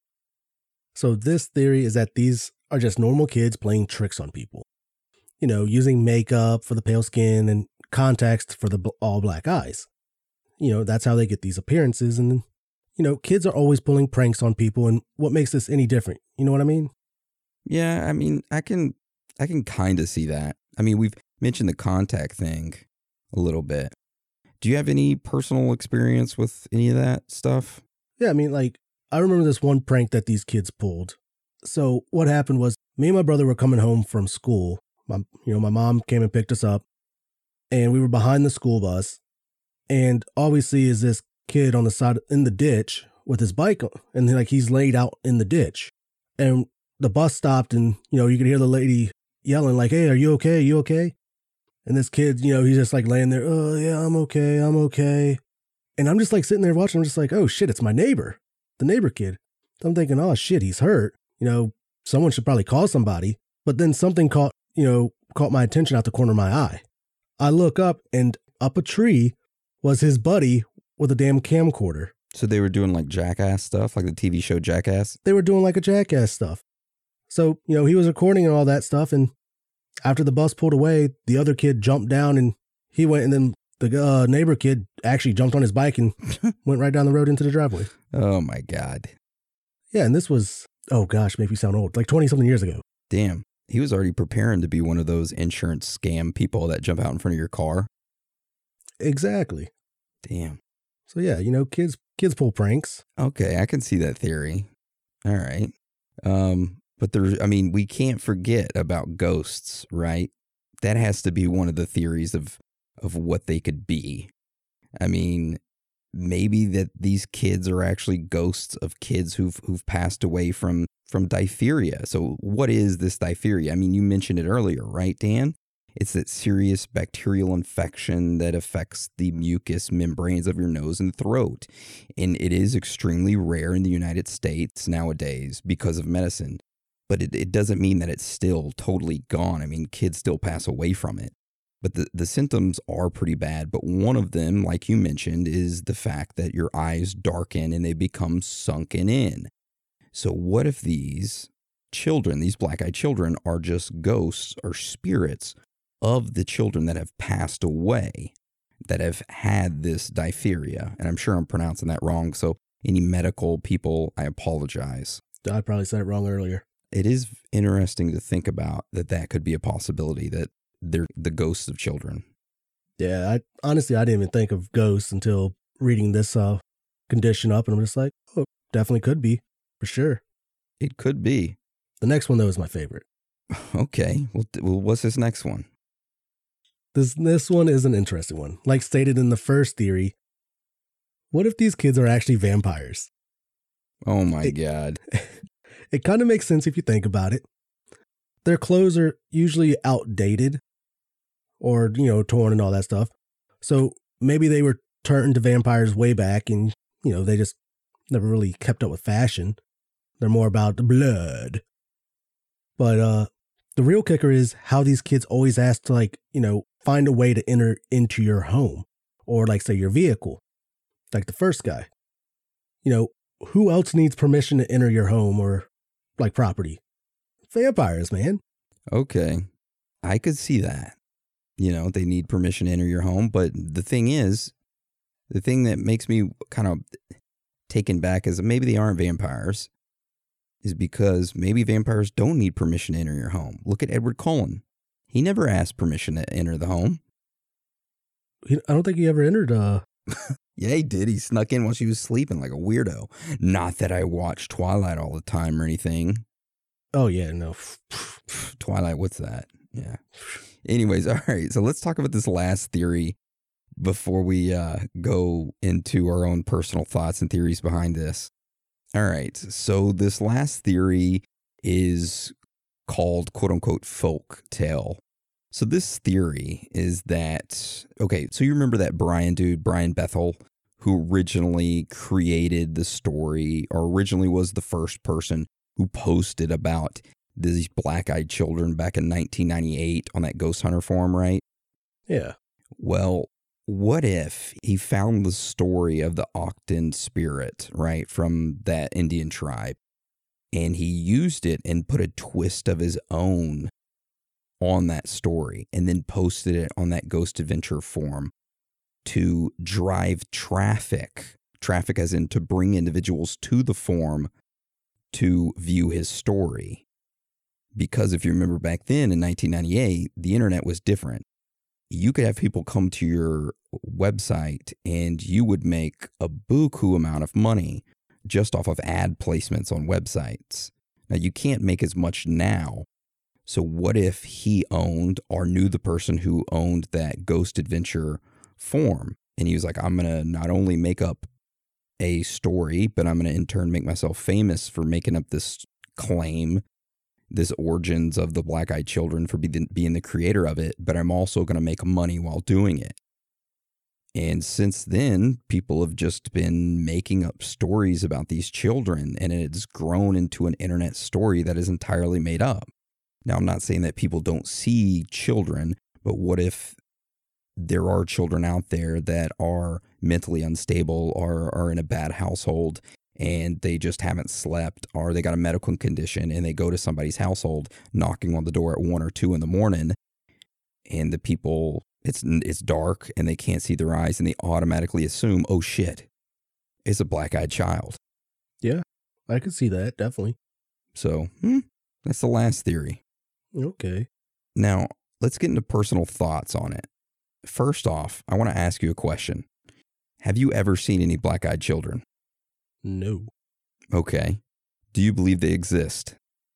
So this theory is that these are just normal kids playing tricks on people. You know, using makeup for the pale skin and contacts for the b- all black eyes. You know, that's how they get these appearances. And, you know, kids are always pulling pranks on people. And what makes this any different? You know what I mean? Yeah, I mean, I can, I can kind of see that. I mean, we've mentioned the contact thing a little bit. Do you have any personal experience with any of that stuff? Yeah, I mean, like, I remember this one prank that these kids pulled. So what happened was me and my brother were coming home from school. My, you know, my mom came and picked us up, and we were behind the school bus. And all we see is this kid on the side in the ditch with his bike, and then, like, he's laid out in the ditch. And the bus stopped, and, you know, you could hear the lady yelling, like, "Hey, are you okay? Are you okay?" And this kid, you know, he's just like laying there. "Oh, yeah, I'm okay. I'm okay." And I'm just like sitting there watching. I'm just like, oh, shit, it's my neighbor, the neighbor kid. So I'm thinking, oh, shit, he's hurt. You know, someone should probably call somebody. But then something caught, you know, caught my attention out the corner of my eye. I look up, and up a tree was his buddy with a damn camcorder. So they were doing like Jackass stuff, like the T V show Jackass? They were doing like a Jackass stuff. So, you know, he was recording and all that stuff. And after the bus pulled away, the other kid jumped down and he went, and then the uh, neighbor kid actually jumped on his bike and went right down the road into the driveway. Oh, my God. Yeah, and this was, oh gosh, make me sound old, like twenty-something years ago. Damn. He was already preparing to be one of those insurance scam people that jump out in front of your car. Exactly. Damn. So, yeah, you know, kids kids pull pranks. Okay, I can see that theory. All right. Um, but there, I mean, we can't forget about ghosts, right? That has to be one of the theories of of what they could be. I mean, maybe that these kids are actually ghosts of kids who've who've passed away from from diphtheria. So what is this diphtheria? I mean, you mentioned it earlier, right, Dan? It's that serious bacterial infection that affects the mucous membranes of your nose and throat. And it is extremely rare in the United States nowadays because of medicine. But it, it doesn't mean that it's still totally gone. I mean, kids still pass away from it. But the, the symptoms are pretty bad. But one of them, like you mentioned, is the fact that your eyes darken and they become sunken in. So what if these children, these black-eyed children, are just ghosts or spirits of the children that have passed away, that have had this diphtheria? And I'm sure I'm pronouncing that wrong. So any medical people, I apologize. I probably said it wrong earlier. It is interesting to think about that that could be a possibility, that they're the ghosts of children. Yeah, I honestly, I didn't even think of ghosts until reading this uh, condition up. And I'm just like, oh, definitely could be, for sure. It could be. The next one, though, is my favorite. Okay. Well, well what's this next one? This this one is an interesting one. Like stated in the first theory, what if these kids are actually vampires? Oh my it, God. It kind of makes sense if you think about it. Their clothes are usually outdated or, you know, torn and all that stuff. So maybe they were turned into vampires way back and, you know, they just never really kept up with fashion. They're more about the blood. But uh, the real kicker is how these kids always ask to, like, you know, find a way to enter into your home or, like, say, your vehicle. Like the first guy. You know, who else needs permission to enter your home or, like, property? Vampires, man. Okay. I could see that. You know, they need permission to enter your home. But the thing is, the thing that makes me kind of taken back is that maybe they aren't vampires, is because maybe vampires don't need permission to enter your home. Look at Edward Cullen. He never asked permission to enter the home. I don't think he ever entered. Uh... Yeah, he did. He snuck in while she was sleeping like a weirdo. Not that I watch Twilight all the time or anything. Oh, yeah, no. Twilight, what's that? Yeah. Anyways, all right. So let's talk about this last theory before we uh, go into our own personal thoughts and theories behind this. All right. So this last theory is called, quote unquote, folk tale. So this theory is that, okay, so you remember that Brian dude, Brian Bethel, who originally created the story or originally was the first person who posted about these black-eyed children back in nineteen ninety-eight on that Ghost Hunter forum, right? Yeah. Well, what if he found the story of the Octon spirit, right, from that Indian tribe, and he used it and put a twist of his own on that story and then posted it on that Ghost Adventure forum to drive traffic, traffic as in to bring individuals to the forum to view his story? Because if you remember back then in nineteen ninety-eight, the internet was different. You could have people come to your website and you would make a buku amount of money just off of ad placements on websites. Now, you can't make as much now. So what if he owned or knew the person who owned that Ghost Adventure forum? And he was like, I'm going to not only make up a story, but I'm going to in turn make myself famous for making up this claim, this origins of the black-eyed children, for be- being the creator of it, but I'm also going to make money while doing it. And since then, people have just been making up stories about these children, and it's grown into an internet story that is entirely made up. Now, I'm not saying that people don't see children, but what if there are children out there that are mentally unstable or are in a bad household and they just haven't slept, or they got a medical condition and they go to somebody's household knocking on the door at one or two in the morning, and the people, it's it's dark and they can't see their eyes, and they automatically assume, oh shit, it's a black-eyed child. Yeah, I could see that, definitely. So, hmm, that's the last theory. Okay. Now, let's get into personal thoughts on it. First off, I want to ask you a question. Have you ever seen any black-eyed children? No. Okay. Do you believe they exist?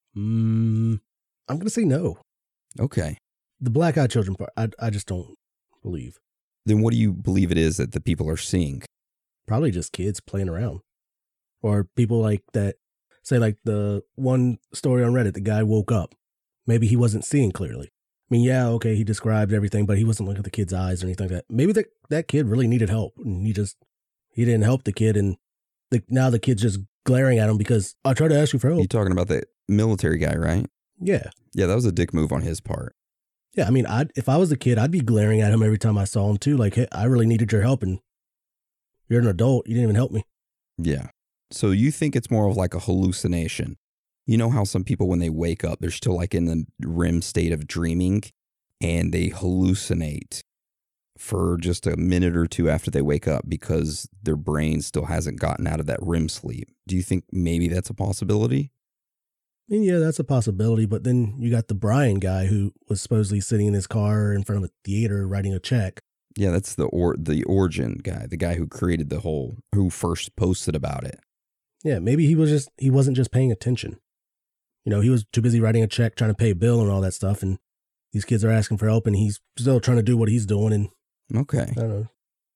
Mm, I'm going to say no. Okay. The black-eyed children part, I, I just don't believe. Then what do you believe it is that the people are seeing? Probably just kids playing around. Or people like that, say like the one story on Reddit, the guy woke up. Maybe he wasn't seeing clearly. I mean, yeah, okay, he described everything, but he wasn't looking at the kid's eyes or anything like that. Maybe that, that kid really needed help, and he just, he didn't help the kid, and the, now the kid's just glaring at him because I tried to ask you for help. You're talking about the military guy, right? Yeah. Yeah, that was a dick move on his part. Yeah, I mean, I'd, if I was a kid, I'd be glaring at him every time I saw him too. Like, hey, I really needed your help, and you're an adult. You didn't even help me. Yeah. So you think it's more of like a hallucination. You know how some people, when they wake up, they're still like in the R E M state of dreaming, and they hallucinate for just a minute or two after they wake up because their brain still hasn't gotten out of that R E M sleep. Do you think maybe that's a possibility? I mean, yeah, that's a possibility. But then you got the Brian guy who was supposedly sitting in his car in front of a theater writing a check. Yeah, that's the or the origin guy, the guy who created the whole, who first posted about it. Yeah, maybe he was just, he wasn't just paying attention. You know, he was too busy writing a check, trying to pay a bill and all that stuff. And these kids are asking for help, and he's still trying to do what he's doing. And okay. I don't know.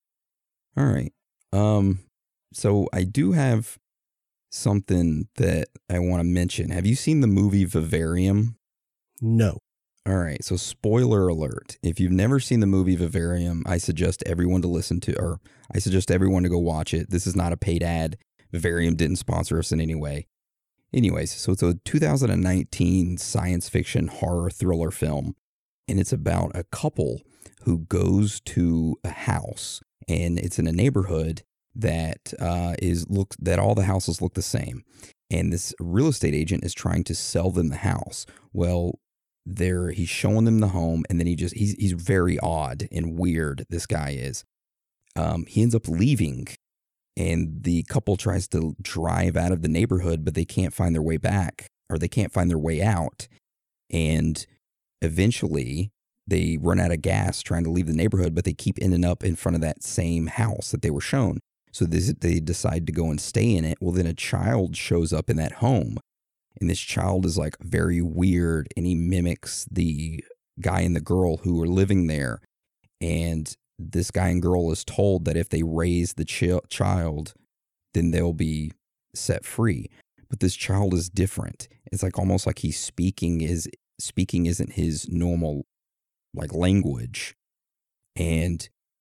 All right. Um, so I do have something that I want to mention. Have you seen the movie Vivarium? No. All right. So spoiler alert. If you've never seen the movie Vivarium, I suggest everyone to listen to, or I suggest everyone to go watch it. This is not a paid ad. Vivarium didn't sponsor us in any way. Anyways, so it's a two thousand nineteen science fiction horror thriller film, and it's about a couple who goes to a house, and it's in a neighborhood that uh, is look that all the houses look the same, and this real estate agent is trying to sell them the house. Well, there he's showing them the home, and then he just he's he's very odd and weird. This guy is. Um, he ends up leaving. And the couple tries to drive out of the neighborhood, but they can't find their way back, or they can't find their way out. And eventually they run out of gas trying to leave the neighborhood, but they keep ending up in front of that same house that they were shown. So this, they decide to go and stay in it. Well, then a child shows up in that home, and this child is like very weird, and he mimics the guy and the girl who are living there. And this guy and girl is told that if they raise the ch- child, then they'll be set free. But this child is different. It's like almost like he's speaking is speaking isn't his normal like language. And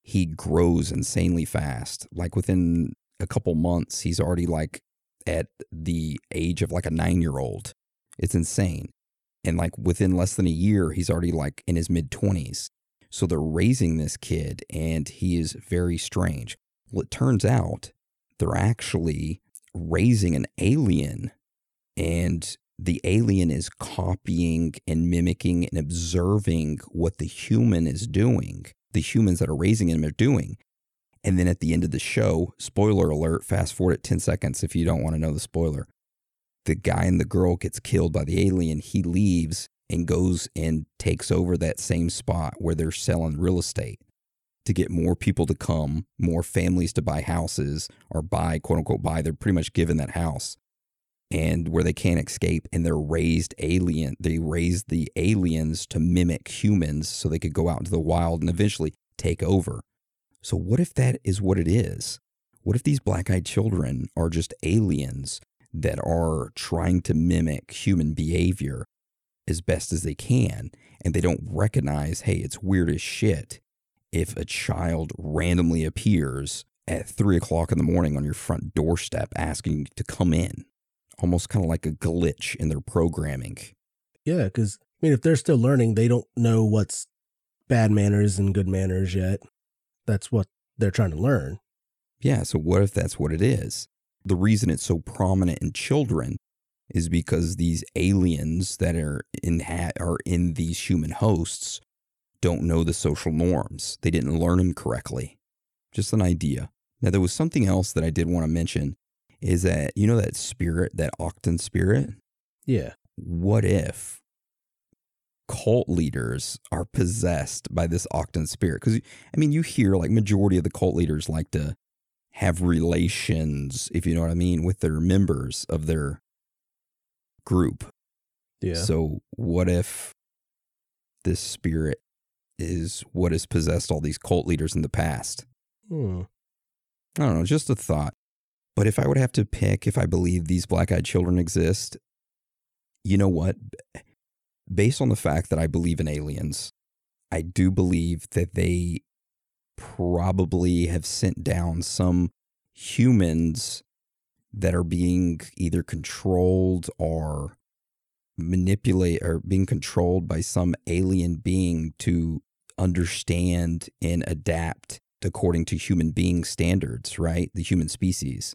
he grows insanely fast. Like within a couple months, he's already like at the age of like a nine-year-old. It's insane. And like within less than a year, he's already like in his mid-twenties. So they're raising this kid, and he is very strange. Well, it turns out they're actually raising an alien, and the alien is copying and mimicking and observing what the human is doing. The humans that are raising him are doing. And then at the end of the show, spoiler alert, fast forward at ten seconds if you don't want to know the spoiler. The guy and the girl gets killed by the alien. He leaves and goes and takes over that same spot where they're selling real estate to get more people to come, more families to buy houses or buy, quote unquote, buy. They're pretty much given that house and where they can't escape. And they're raised alien. They raised the aliens to mimic humans so they could go out into the wild and eventually take over. So what if that is what it is? What if these black-eyed children are just aliens that are trying to mimic human behavior as best as they can, and they don't recognize, hey, it's weird as shit if a child randomly appears at three o'clock in the morning on your front doorstep asking you to come in? Almost kind of like a glitch in their programming. Yeah, because, I mean, if they're still learning, they don't know what's bad manners and good manners yet. That's what they're trying to learn. Yeah, so what if that's what it is? The reason it's so prominent in children is because these aliens that are in ha- are in these human hosts don't know the social norms. They didn't learn them correctly. Just an idea. Now, there was something else that I did want to mention is that, you know, that spirit, that Octan spirit? Yeah. What if cult leaders are possessed by this Octan spirit? Because, I mean, you hear like majority of the cult leaders like to have relations, if you know what I mean, with their members of their group. Yeah. So what if this spirit is what has possessed all these cult leaders in the past? Hmm. I don't know, just a thought. But if I would have to pick if I believe these black-eyed children exist, you know what? Based on the fact that I believe in aliens, I do believe that they probably have sent down some humans that are being either controlled or manipulate or being controlled by some alien being to understand and adapt according to human being standards, right? The human species.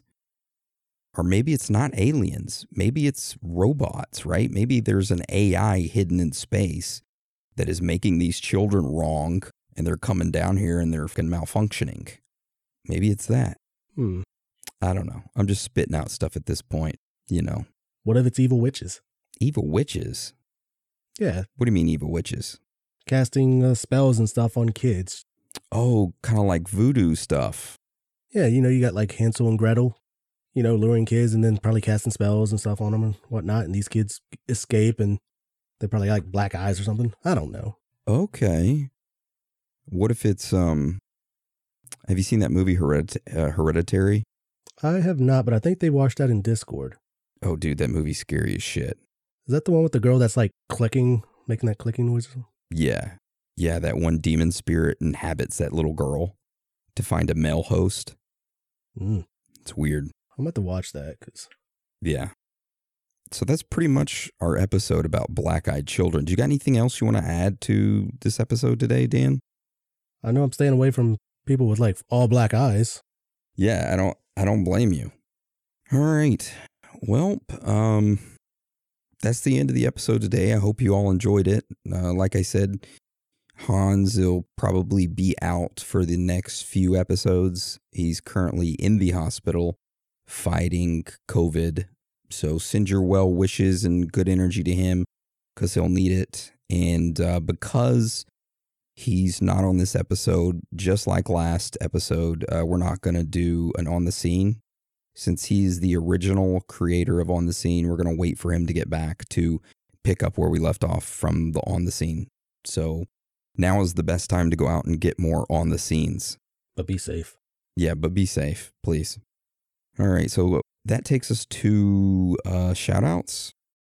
Or maybe it's not aliens. Maybe it's robots, right? Maybe there's an A I hidden in space that is making these children wrong and they're coming down here and they're malfunctioning. Maybe it's that. Hmm. I don't know. I'm just spitting out stuff at this point, you know. What if it's evil witches? Evil witches? Yeah. What do you mean evil witches? Casting uh, spells and stuff on kids. Oh, kind of like voodoo stuff. Yeah, you know, you got like Hansel and Gretel, you know, luring kids and then probably casting spells and stuff on them and whatnot. And these kids escape and they probably got like black eyes or something. I don't know. Okay. What if it's, um, have you seen that movie Heredit- uh, Hereditary? I have not, but I think they watched that in Discord. Oh, dude, that movie's scary as shit. Is that the one with the girl that's like clicking, making that clicking noise? Yeah. Yeah, that one demon spirit inhabits that little girl to find a male host. Mm. It's weird. I'm about to watch that because. Yeah. So that's pretty much our episode about black-eyed children. Do you got anything else you want to add to this episode today, Dan? I know I'm staying away from people with like all black eyes. Yeah, I don't I don't blame you. All right. Well, um, that's the end of the episode today. I hope you all enjoyed it. Uh, like I said, Hans will probably be out for the next few episodes. He's currently in the hospital fighting COVID. So send your well wishes and good energy to him because he'll need it. And uh, because he's not on this episode, just like last episode, uh, we're not going to do an On the Scene. Since he's the original creator of On the Scene, we're going to wait for him to get back to pick up where we left off from the On the Scene. So now is the best time to go out and get more On the Scenes. But be safe. Yeah, but be safe, please. All right, so that takes us to uh, shout-outs.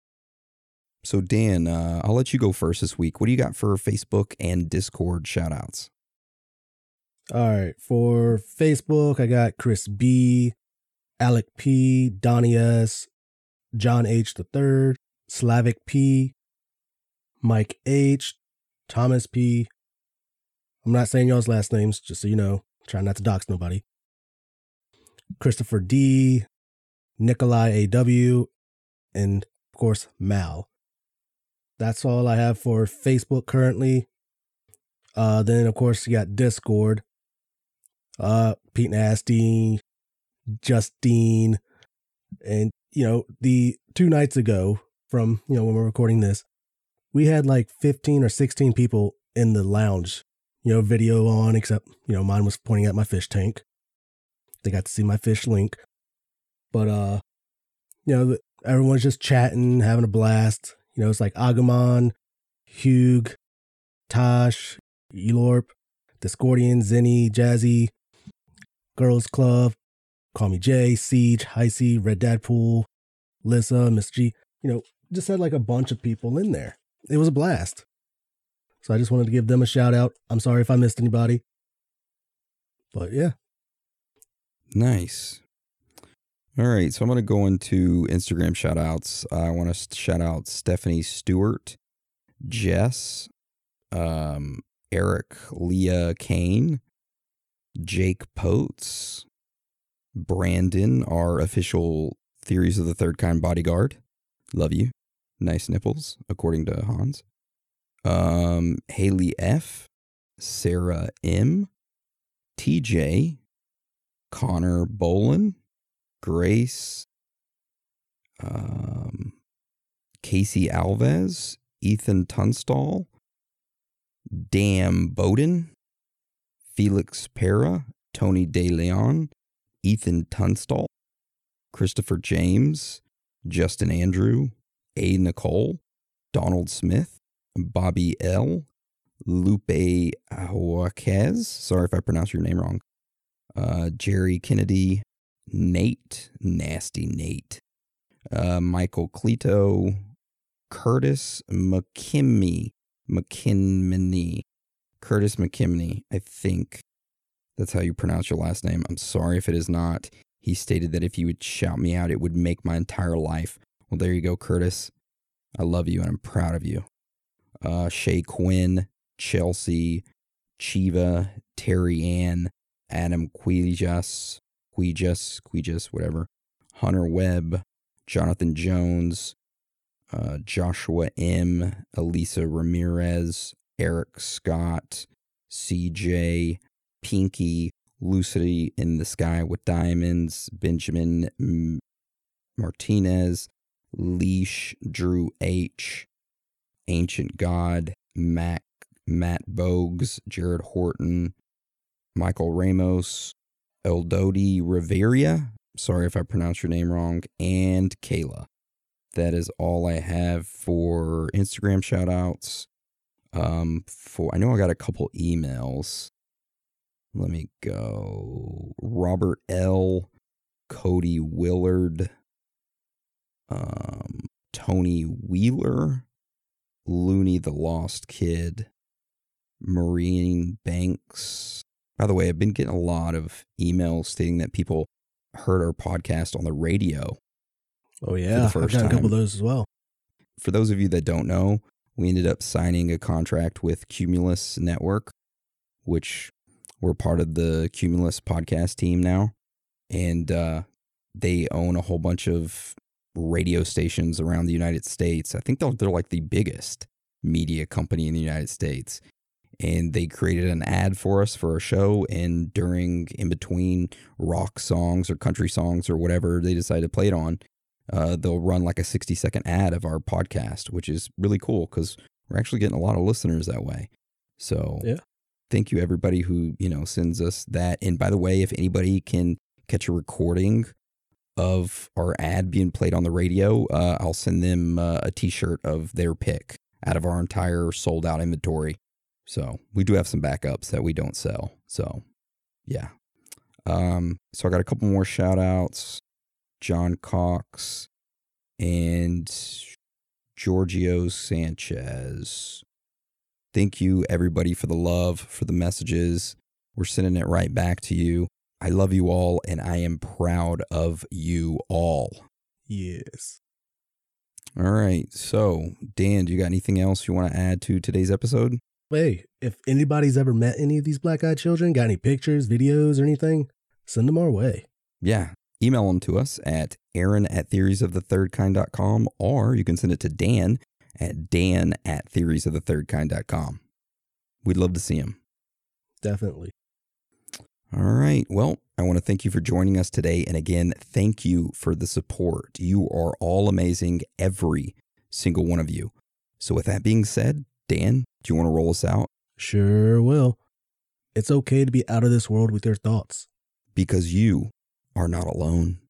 So, Dan, uh, I'll let you go first this week. What do you got for Facebook and Discord shout-outs? All right. For Facebook, I got Chris B, Alec P, Donnie S, John H the third, Slavic P, Mike H, Thomas P. I'm not saying y'all's last names, just so you know. Try not to dox nobody. Christopher D, Nikolai A W, and of course, Mal. That's all I have for Facebook currently. Uh, then, of course, you got Discord. Uh, Pete Nasty, Justine, and, you know, the two nights ago from, you know, when we're recording this, we had like fifteen or sixteen people in the lounge, you know, video on, except, you know, mine was pointing at my fish tank. They got to see my fish link. But, uh, you know, everyone's just chatting, having a blast. You know, it's like Agumon, Hugh, Tosh, Elorp, Discordian, Zenny, Jazzy, Girls Club, Call Me Jay, Siege, Heisey, Red Dadpool, Lissa, Miss G. You know, just had like a bunch of people in there. It was a blast. So I just wanted to give them a shout out. I'm sorry if I missed anybody. But yeah. Nice. All right, so I'm going to go into Instagram shout outs. I want to shout out Stephanie Stewart, Jess, um, Eric Leah Kane, Jake Potes, Brandon, our official Theories of the Third Kind bodyguard. Love you. Nice nipples, according to Hans. Um, Haley F, Sarah M, T J, Connor Bolin, Grace, um, Casey Alves, Ethan Tunstall, Dan Bowden, Felix Pera, Tony De Leon, Ethan Tunstall, Christopher James, Justin Andrew, A. Nicole, Donald Smith, Bobby L, Lupe Ahuaquez, sorry if I pronounced your name wrong, uh, Jerry Kennedy, Nate, Nasty Nate, uh, Michael Cleto, Curtis McKimney, McKinmany, Curtis McKimney, I think that's how you pronounce your last name. I'm sorry if it is not. He stated that if you would shout me out, it would make my entire life. Well, there you go, Curtis. I love you and I'm proud of you. Uh, Shay Quinn, Chelsea, Chiva, Terry Ann, Adam Quijas, Quijas, Quijas, whatever, Hunter Webb, Jonathan Jones, uh, Joshua M, Elisa Ramirez, Eric Scott, C J, Pinky, Lucidity in the Sky with Diamonds, Benjamin M- Martinez, Leash, Drew H, Ancient God, Mac, Matt Bogues, Jared Horton, Michael Ramos, Eldodi Riveria, sorry if I pronounced your name wrong, and Kayla. That is all I have for Instagram shoutouts. Um, for I know I got a couple emails. Let me go. Robert L, Cody Willard, um, Tony Wheeler, Looney the Lost Kid, Maureen Banks. By the way, I've been getting a lot of emails stating that people heard our podcast on the radio. Oh, yeah. I've got a couple of those as well. For those of you that don't know, we ended up signing a contract with Cumulus Network, which we're part of the Cumulus podcast team now. And uh, they own a whole bunch of radio stations around the United States. I think they're, they're like the biggest media company in the United States. And they created an ad for us for our show. And during, in between rock songs or country songs or whatever they decide to play it on, uh, they'll run like a sixty second ad of our podcast, which is really cool because we're actually getting a lot of listeners that way. So yeah. Thank you, everybody who, you know, sends us that. And by the way, if anybody can catch a recording of our ad being played on the radio, uh, I'll send them uh, a t-shirt of their pick out of our entire sold out inventory. So we do have some backups that we don't sell. So yeah. Um, so I got a couple more shout outs. John Cox and Giorgio Sanchez. Thank you, everybody, for the love, for the messages. we're sending it right back to you. I love you all, and I am proud of you all. Yes. All right. So, Dan, do you got anything else you want to add to today's episode? Hey, if anybody's ever met any of these black-eyed children, got any pictures, videos, or anything, send them our way. Yeah. Email them to us at Aaron at theories of the third kind dot com, or you can send it to Dan at Dan at theories of the third kind dot com. We'd love to see them. Definitely. All right. Well, I want to thank you for joining us today. And again, thank you for the support. You are all amazing, every single one of you. So with that being said, Dan, do you want to roll us out? Sure will. It's okay to be out of this world with your thoughts. Because you are not alone.